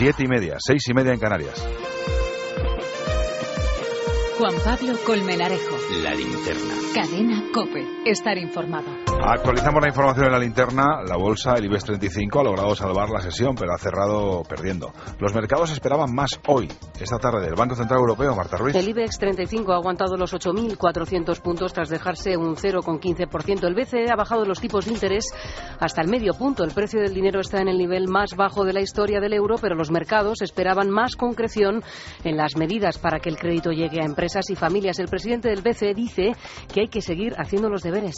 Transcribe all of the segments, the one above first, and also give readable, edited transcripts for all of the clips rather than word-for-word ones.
7:30, 6:30 en Canarias. Juan Pablo Colmenarejo. La linterna. Cadena COPE. Estar informado. Actualizamos la información en la linterna. La bolsa, el IBEX 35, ha logrado salvar la sesión, pero ha cerrado perdiendo. Los mercados esperaban más hoy, esta tarde, del Banco Central Europeo. Marta Ruiz. El IBEX 35 ha aguantado los 8.400 puntos tras dejarse un 0,15%. El BCE ha bajado los tipos de interés hasta el medio punto. El precio del dinero está en el nivel más bajo de la historia del euro, pero los mercados esperaban más concreción en las medidas para que el crédito llegue a empresas y familias. El presidente del BCE dice que hay que seguir haciendo los deberes.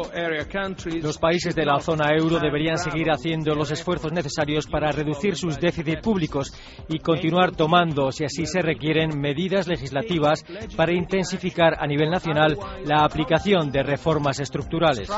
Los países de la zona euro deberían seguir haciendo los esfuerzos necesarios para reducir sus déficits públicos y continuar tomando, si así se requieren, medidas legislativas para intensificar a nivel nacional la aplicación de reformas estructurales.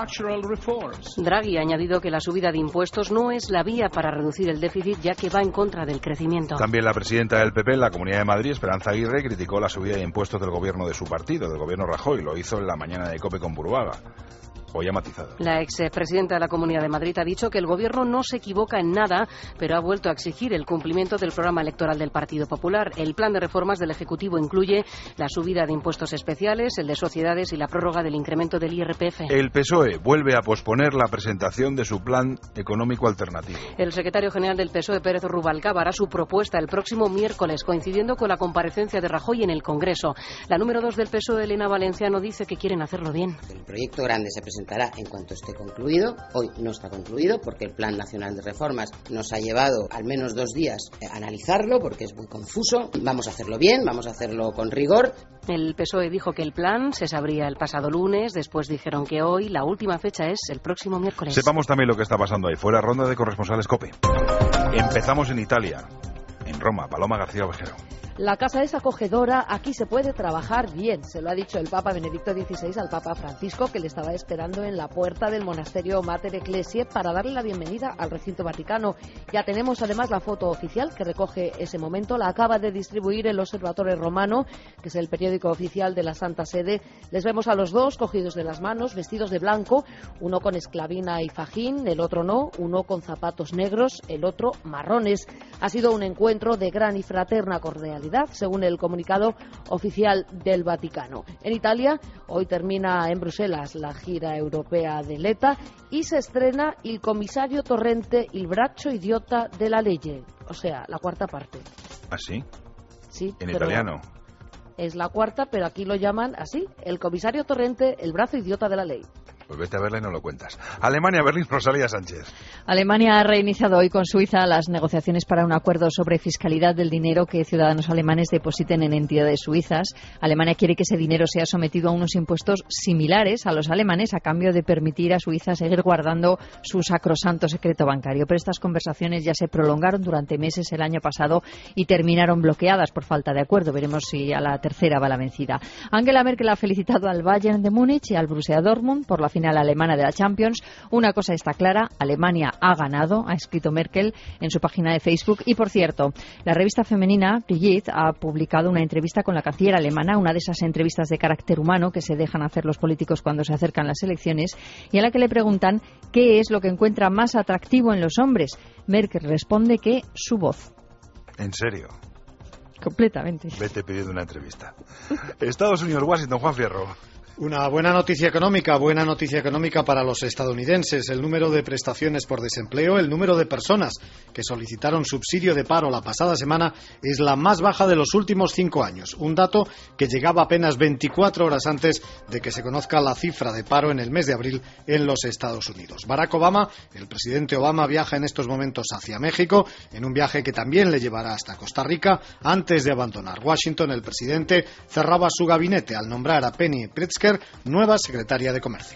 Draghi ha añadido que la subida de impuestos no es la vía para reducir el déficit, ya que va en contra del crecimiento. También la presidenta del PP en la Comunidad de Madrid, Esperanza Aguirre, criticó la subida de impuestos del gobierno de su partido, del gobierno Rajoy. Lo hizo en la mañana de COPE con Burbaga. Hoy ha matizado. La expresidenta de la Comunidad de Madrid ha dicho que el gobierno no se equivoca en nada, pero ha vuelto a exigir el cumplimiento del programa electoral del Partido Popular. El plan de reformas del Ejecutivo incluye la subida de impuestos especiales, el de sociedades y la prórroga del incremento del IRPF. El PSOE vuelve a posponer la presentación de su plan económico alternativo. El secretario general del PSOE, Pérez Rubalcaba, hará su propuesta el próximo miércoles, coincidiendo con la comparecencia de Rajoy en el Congreso. La número 2 del PSOE, Elena Valenciano, dice que quieren hacerlo bien. El proyecto grande se presentará en cuanto esté concluido. Hoy no está concluido porque el Plan Nacional de Reformas nos ha llevado al menos 2 días a analizarlo porque es muy confuso. Vamos a hacerlo bien, vamos a hacerlo con rigor. El PSOE dijo que el plan se sabría el pasado lunes, después dijeron que hoy, la última fecha es el próximo miércoles. Sepamos también lo que está pasando ahí fuera. Ronda de corresponsales COPE. Empezamos en Italia, en Roma. Paloma García Ovejero. La casa es acogedora, aquí se puede trabajar bien, se lo ha dicho el Papa Benedicto XVI al Papa Francisco, que le estaba esperando en la puerta del monasterio Mater Ecclesiae para darle la bienvenida al recinto vaticano. Ya tenemos además la foto oficial que recoge ese momento, la acaba de distribuir el Osservatore Romano, que es el periódico oficial de la Santa Sede. Les vemos a los dos cogidos de las manos, vestidos de blanco, uno con esclavina y fajín, el otro no, uno con zapatos negros, el otro marrones. Ha sido un encuentro de gran y fraterna cordialidad, según el comunicado oficial del Vaticano. En Italia, hoy termina en Bruselas la gira europea de Letta y se estrena Il Commissario Torrente, il braccio idiota della legge, o sea, la cuarta parte. ¿Ah, sí? Sí. ¿En italiano? Es la cuarta, pero aquí lo llaman así, El Comisario Torrente, el brazo idiota de la ley. Pues vete a verla y no lo cuentas. Alemania, Berlín, Rosalía Sánchez. Alemania ha reiniciado hoy con Suiza las negociaciones para un acuerdo sobre fiscalidad del dinero que ciudadanos alemanes depositen en entidades suizas. Alemania quiere que ese dinero sea sometido a unos impuestos similares a los alemanes a cambio de permitir a Suiza seguir guardando su sacrosanto secreto bancario. Pero estas conversaciones ya se prolongaron durante meses el año pasado y terminaron bloqueadas por falta de acuerdo. Veremos si a la tercera va la vencida. Angela Merkel ha felicitado al Bayern de Múnich y al Borussia Dortmund por la final alemana de la Champions. Una cosa está clara, Alemania ha ganado, ha escrito Merkel en su página de Facebook. Y por cierto, la revista femenina Brigitte ha publicado una entrevista con la canciller alemana, una de esas entrevistas de carácter humano que se dejan hacer los políticos cuando se acercan las elecciones, y a la que le preguntan qué es lo que encuentra más atractivo en los hombres. Merkel responde que su voz. ¿En serio? Completamente. Vete pidiendo una entrevista. Estados Unidos, Washington, Juan Fierro. Una buena noticia económica para los estadounidenses. El número de prestaciones por desempleo, el número de personas que solicitaron subsidio de paro la pasada semana es la más baja de los últimos 5 años. Un dato que llegaba apenas 24 horas antes de que se conozca la cifra de paro en el mes de abril en los Estados Unidos. Barack Obama, el presidente Obama, viaja en estos momentos hacia México, en un viaje que también le llevará hasta Costa Rica. Antes de abandonar Washington, el presidente cerraba su gabinete al nombrar a Penny Pritzker nueva secretaria de Comercio.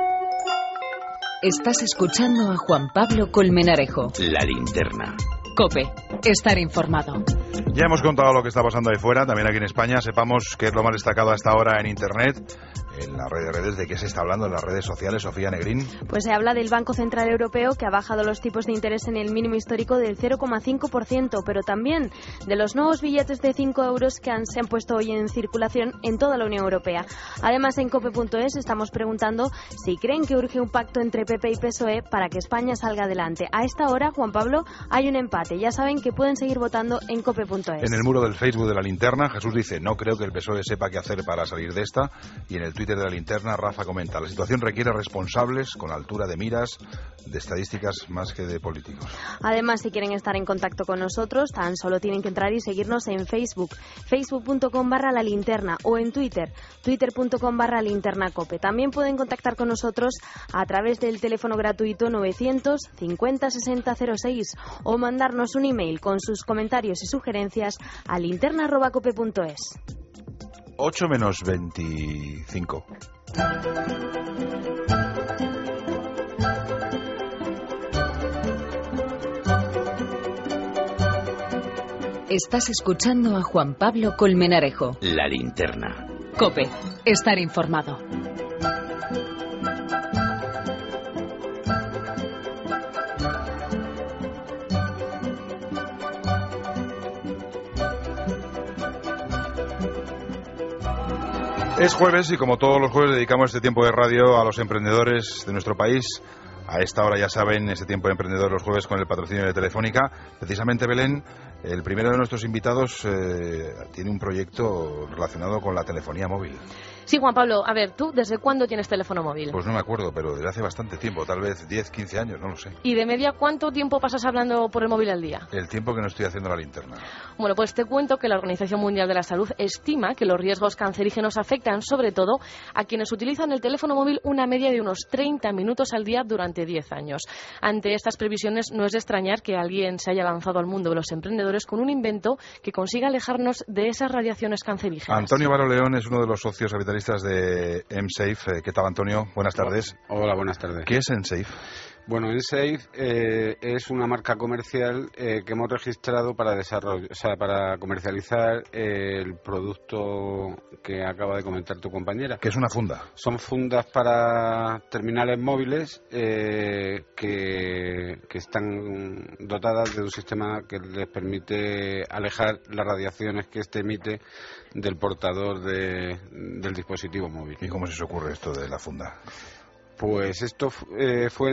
Estás escuchando a Juan Pablo Colmenarejo. La linterna. COPE. Estar informado. Ya hemos contado lo que está pasando ahí fuera, también aquí en España. Sepamos qué es lo más destacado hasta ahora en Internet, en la red de redes. ¿De qué se está hablando en las redes sociales, Sofía Negrín? Pues se habla del Banco Central Europeo, que ha bajado los tipos de interés en el mínimo histórico del 0,5%, pero también de los nuevos billetes de 5 euros que se han puesto hoy en circulación en toda la Unión Europea. Además, en COPE.es estamos preguntando si creen que urge un pacto entre PP y PSOE para que España salga adelante. A esta hora, Juan Pablo, hay un empate. Ya saben que pueden seguir votando en COPE.es. En el muro del Facebook de La Linterna, Jesús dice: no creo que el PSOE sepa qué hacer para salir de esta. Y en el Twitter de La Linterna, Rafa comenta: la situación requiere responsables con altura de miras, de estadísticas más que de políticos. Además, si quieren estar en contacto con nosotros, tan solo tienen que entrar y seguirnos en Facebook, facebook.com/La Linterna, o en Twitter, twitter.com/linternacope. También pueden contactar con nosotros a través del teléfono gratuito 950 60 06 o mandarnos un email con sus comentarios y sugerencias a linterna@cope.es. 8 menos 25. Estás escuchando a Juan Pablo Colmenarejo. La Linterna. COPE. Estar informado. Es jueves y como todos los jueves dedicamos este tiempo de radio a los emprendedores de nuestro país. A esta hora, ya saben, este tiempo de emprendedor los jueves con el patrocinio de Telefónica. Precisamente, Belén, el primero de nuestros invitados tiene un proyecto relacionado con la telefonía móvil. Sí, Juan Pablo, a ver, ¿tú desde cuándo tienes teléfono móvil? Pues no me acuerdo, pero desde hace bastante tiempo, tal vez 10, 15 años, no lo sé. ¿Y de media cuánto tiempo pasas hablando por el móvil al día? El tiempo que no estoy haciendo la linterna. Bueno, pues te cuento que la Organización Mundial de la Salud estima que los riesgos cancerígenos afectan sobre todo a quienes utilizan el teléfono móvil una media de unos 30 minutos al día durante 10 años. Ante estas previsiones no es de extrañar que alguien se haya lanzado al mundo de los emprendedores con un invento que consiga alejarnos de esas radiaciones cancerígenas. Antonio Baro León es uno de los socios capitalistas de MSafe. ¿Qué tal, Antonio? Buenas tardes. Hola, buenas tardes. ¿Qué es MSafe? Bueno, MSafe es una marca comercial que hemos registrado para para comercializar el producto que acaba de comentar tu compañera. ¿Qué es una funda? Son fundas para terminales móviles que están dotadas de un sistema que les permite alejar las radiaciones que éste emite del portador del dispositivo móvil. ¿Y cómo se os ocurre esto de la funda? Pues esto fue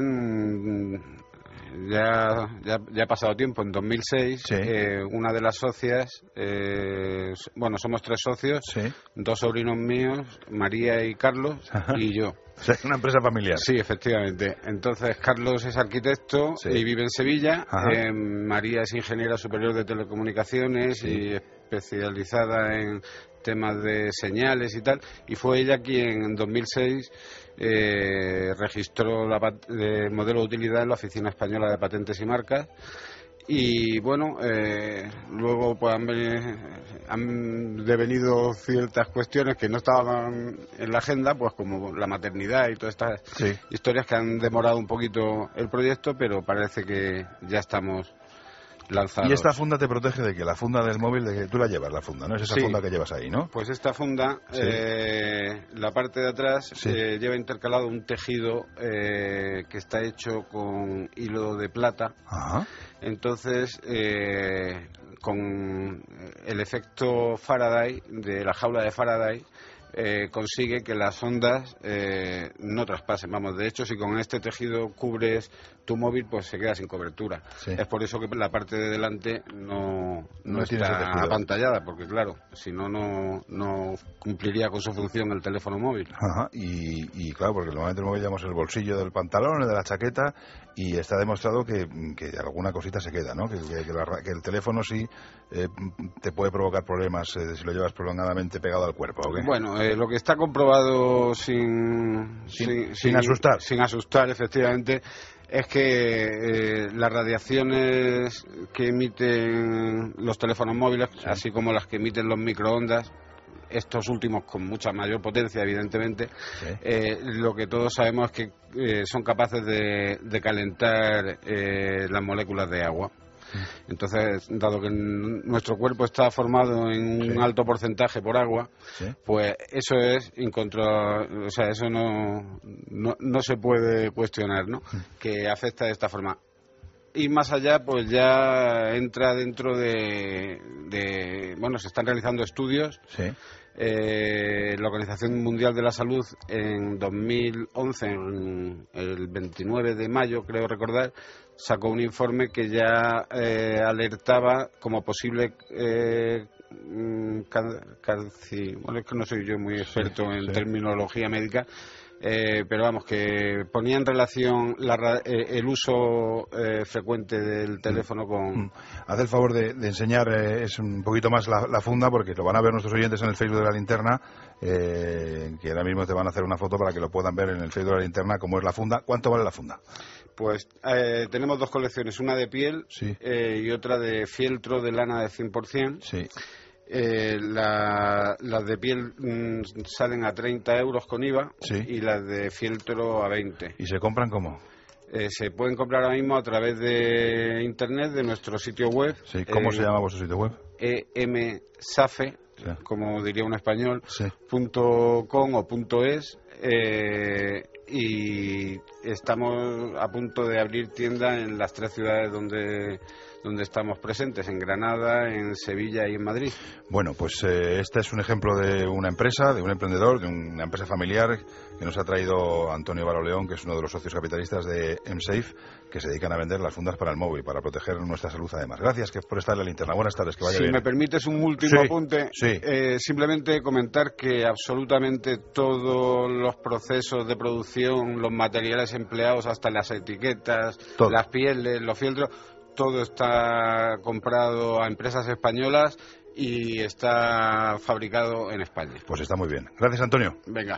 ya ha pasado tiempo, en 2006. Sí. Una de las socias, somos 3 socios, sí. 2 sobrinos míos, María y Carlos. Ajá. Y yo. O sea, es una empresa familiar. Sí, efectivamente. Entonces, Carlos es arquitecto, sí, y vive en Sevilla. María es ingeniera superior de telecomunicaciones, sí, y especializada en temas de señales y tal. Y fue ella quien en 2006 registró el modelo de utilidad en la Oficina Española de Patentes y Marcas. Y bueno, luego pues han devenido ciertas cuestiones que no estaban en la agenda, pues como la maternidad y todas estas, sí, historias que han demorado un poquito el proyecto, pero parece que ya estamos lanzados. ¿Y esta funda te protege de que la funda del móvil, de que tú la llevas, la funda, no es esa, sí, funda que llevas ahí, ¿no? Pues esta funda, sí, la parte de atrás, sí, lleva intercalado un tejido que está hecho con hilo de plata. Ajá. Entonces, con el efecto Faraday, de la jaula de Faraday, consigue que las ondas no traspasen. Vamos, de hecho, si con este tejido cubres tu móvil, pues se queda sin cobertura. Sí. Es por eso que la parte de delante no está apantallada, porque claro, si no cumpliría con su función el teléfono móvil. Ajá. Y claro, porque normalmente el móvil llevamos el bolsillo del pantalón, el de la chaqueta, y está demostrado que alguna cosita se queda, ¿no? Que el teléfono sí te puede provocar problemas si lo llevas prolongadamente pegado al cuerpo, ¿o qué? Bueno, lo que está comprobado sin asustar. Sin asustar, efectivamente, es que las radiaciones que emiten los teléfonos móviles, sí, así como las que emiten los microondas, estos últimos con mucha mayor potencia, evidentemente, sí, lo que todos sabemos es que son capaces de calentar las moléculas de agua. Entonces, dado que nuestro cuerpo está formado en un alto porcentaje por agua, pues eso es o sea, eso no se puede cuestionar, ¿no? Que afecta de esta forma. Y más allá, pues ya entra dentro de bueno, se están realizando estudios. La Organización Mundial de la Salud en 2011, el 29 de mayo, creo recordar, sacó un informe que ya alertaba como posible bueno, es que no soy yo muy experto en terminología médica, pero vamos, que ponía en relación el uso frecuente del teléfono con... Haz el favor de enseñar es un poquito más la funda, porque lo van a ver nuestros oyentes en el Facebook de La Linterna, que ahora mismo te van a hacer una foto para que lo puedan ver en el Facebook de La Linterna, cómo es la funda. ¿Cuánto vale la funda? Pues tenemos dos colecciones, una de piel y otra de fieltro de lana de 100%. Sí. Las de piel salen a 30 euros con IVA y las de fieltro a 20. ¿Y se compran cómo? Se pueden comprar ahora mismo a través de internet, de nuestro sitio web. Sí. ¿Cómo se llama vuestro sitio web? emsafe, como diría un español, .com o .es, y estamos a punto de abrir tienda en las 3 ciudades donde estamos presentes, en Granada, en Sevilla y en Madrid. Bueno, pues este es un ejemplo de una empresa, de un emprendedor, de una empresa familiar que nos ha traído Antonio Baroleón, que es uno de los socios capitalistas de Emsafe, que se dedican a vender las fundas para el móvil, para proteger nuestra salud además. Gracias por estar en La Linterna. Buenas tardes, que vaya bien. Si me permites un último apunte, simplemente comentar que absolutamente todos los procesos de producción, los materiales empleados, hasta las etiquetas, las pieles, los fieltros, todo está comprado a empresas españolas y está fabricado en España. Pues está muy bien. Gracias, Antonio. Venga.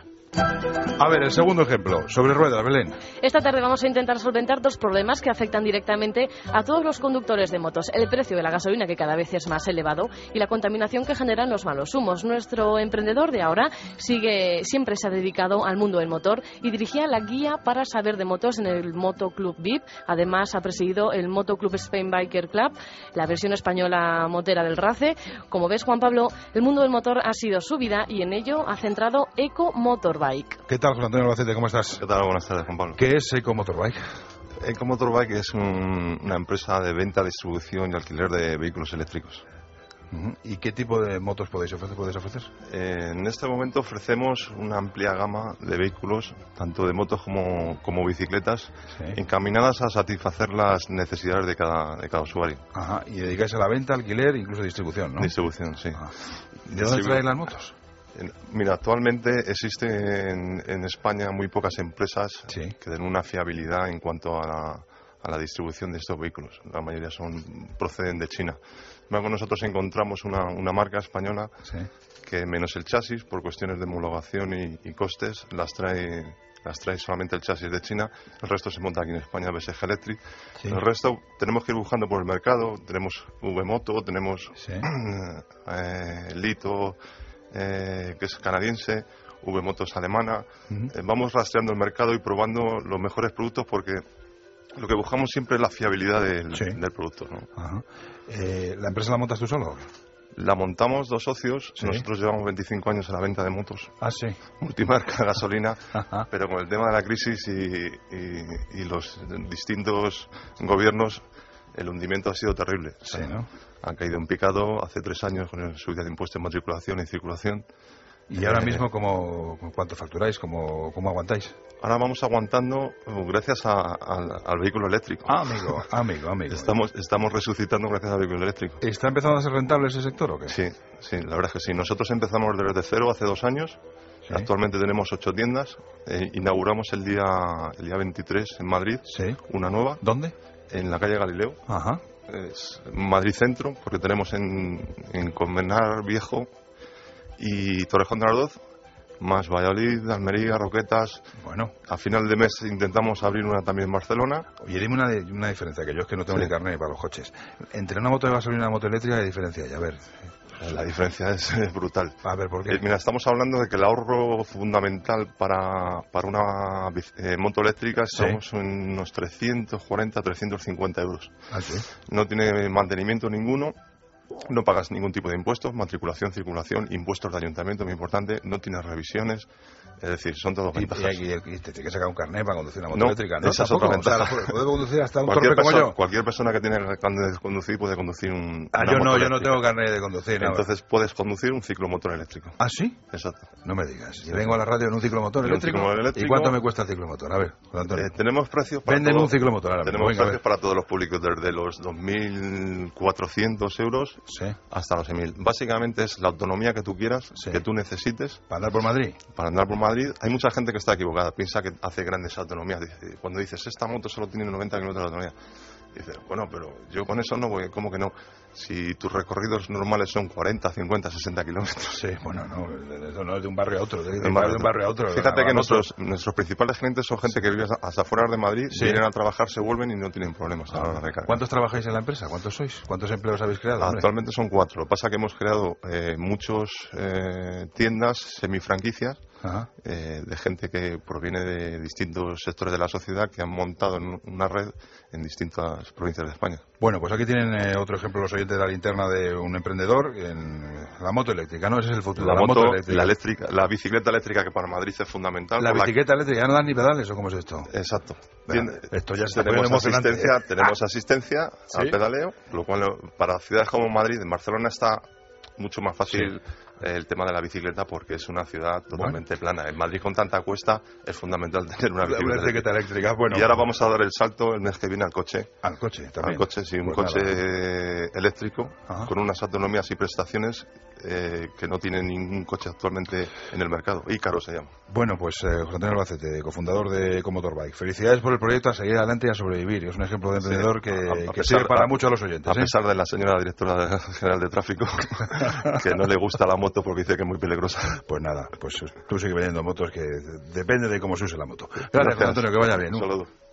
A ver, el segundo ejemplo, sobre ruedas, Belén. Esta tarde vamos a intentar solventar dos problemas que afectan directamente a todos los conductores de motos. El precio de la gasolina, que cada vez es más elevado, y la contaminación que generan los malos humos. Nuestro emprendedor de ahora siempre se ha dedicado al mundo del motor y dirigía la guía para saber de motos en el Moto Club VIP. Además, ha presidido el Moto Club Spain Biker Club, la versión española motera del RACE. Como ves, Juan Pablo, el mundo del motor ha sido su vida y en ello ha centrado Eco Motorbike. ¿Qué tal, José Antonio Albacete? ¿Cómo estás? ¿Qué tal? Buenas tardes, Juan Pablo. ¿Qué es Eco Motorbike? Eco Motorbike es una empresa de venta, distribución y alquiler de vehículos eléctricos. ¿Y qué tipo de motos podéis ofrecer? En este momento ofrecemos una amplia gama de vehículos, tanto de motos como bicicletas, encaminadas a satisfacer las necesidades de cada usuario. Ajá. Y dedicáis a la venta, alquiler e incluso distribución, ¿no? Distribución, sí. ¿De dónde traéis las motos? Mira, actualmente existen en España muy pocas empresas que den una fiabilidad en cuanto a la distribución de estos vehículos. La mayoría proceden de China. Luego nosotros encontramos una marca española que, menos el chasis, por cuestiones de homologación y costes, las trae solamente el chasis de China. El resto se monta aquí en España, BSG Electric. El resto tenemos que ir buscando por el mercado. Tenemos V-Moto, tenemos Lito, que es canadiense, V-Moto es alemana. Vamos rastreando el mercado y probando los mejores productos, porque lo que buscamos siempre es la fiabilidad del producto, ¿no? Ajá. ¿La empresa la montas tú solo? La montamos dos socios. Nosotros llevamos 25 años en la venta de motos. Ah, sí. Multimarca, gasolina. Pero con el tema de la crisis y los distintos gobiernos, el hundimiento ha sido terrible. Sí, ¿no? Han caído en picado hace 3 años con el subida de impuestos en matriculación y circulación. ¿Y ahora mismo cuánto facturáis? ¿Cómo aguantáis? Ahora vamos aguantando gracias al vehículo eléctrico. Amigo. Estamos resucitando gracias al vehículo eléctrico. ¿Está empezando a ser rentable ese sector o qué? Sí, la verdad es que sí. Nosotros empezamos desde cero hace 2 años. Actualmente tenemos 8 tiendas. Inauguramos el día 23 en Madrid, una nueva. ¿Dónde? En la calle Galileo. Ajá. Es Madrid Centro, porque tenemos en Colmenar Viejo y Torrejón de Ardoz, más Valladolid, Almería, Roquetas. Bueno, a final de mes intentamos abrir una también en Barcelona. Oye, dime una diferencia, que yo es que no tengo ni carnet para los coches. Entre una moto de gasolina y una moto eléctrica, ¿hay diferencia? Y a ver, La diferencia es brutal. A ver, ¿por qué? Mira, estamos hablando de que el ahorro fundamental para una moto eléctrica estamos en unos 340, 350 euros. ¿Ah, sí? No tiene mantenimiento ninguno. No pagas ningún tipo de impuestos, matriculación, circulación, impuestos de ayuntamiento, muy importante, no tienes revisiones, es decir, son todos ventajas. Y te tiene que sacar un carnet para conducir una moto eléctrica, ¿no? Esa es otra ventaja. O sea, puede conducir hasta un torpe como yo. Cualquier persona que tiene carnet de conducir puede conducir yo no tengo carnet de conducir. Entonces puedes conducir un ciclomotor eléctrico. ¿Ah, sí? Exacto. No me digas. Yo vengo a la radio en un ciclomotor eléctrico. ¿Y cuánto me cuesta el ciclomotor? A ver, tenemos precios para venden un ciclomotor ahora mismo. Tenemos precios para todos los públicos, desde los 2.400 euros hasta los 6.000. Básicamente es la autonomía que tú quieras, que tú necesites. ¿Para andar por Madrid? Para andar por Madrid. Hay mucha gente que está equivocada, piensa que hace grandes autonomías. Cuando dices, esta moto solo tiene 90 kilómetros de autonomía, dices, bueno, pero yo con eso no voy, ¿cómo que no? Si tus recorridos normales son 40, 50, 60 kilómetros. Sí, bueno, eso no es de un barrio a otro. De un barrio a otro. Fíjate que nuestros principales clientes son gente que vive a las afueras de Madrid, vienen a trabajar, se vuelven y no tienen problemas a la hora de recargar. ¿Cuántos trabajáis en la empresa? ¿Cuántos sois? ¿Cuántos empleos habéis creado? Actualmente son 4. Lo que pasa es que hemos creado muchos tiendas semifranquicias de gente que proviene de distintos sectores de la sociedad que han montado una red en distintas provincias de España. Bueno, pues aquí tienen otro ejemplo los oyentes de la linterna de un emprendedor en la moto eléctrica, ¿no? Ese es el futuro. La moto eléctrica. La bicicleta eléctrica, que para Madrid es fundamental. ¿La bicicleta eléctrica ya no dan ni pedales o cómo es esto? Exacto. Esto ya está tenemos asistencia al pedaleo, lo cual para ciudades como Madrid, en Barcelona está mucho más fácil el tema de la bicicleta porque es una ciudad totalmente plana. En Madrid, con tanta cuesta, es fundamental tener una bicicleta eléctrica. Y ahora vamos a dar el salto el mes que viene al coche. ¿Al coche también? Al coche, sí, un coche eléctrico con unas autonomías y prestaciones que no tiene ningún coche actualmente en el mercado. Ícaro se llama. Bueno, pues José Antonio Albacete, cofundador de Ecomotor Bike. Felicidades por el proyecto, a seguir adelante y a sobrevivir. Es un ejemplo de emprendedor que sirve para mucho a los oyentes. A pesar de la señora directora general de tráfico, que no le gusta la moto porque dice que es muy peligrosa. Pues nada, pues tú sigue vendiendo motos, que depende de cómo se use la moto. Gracias, José Antonio, que vaya bien. Un saludo.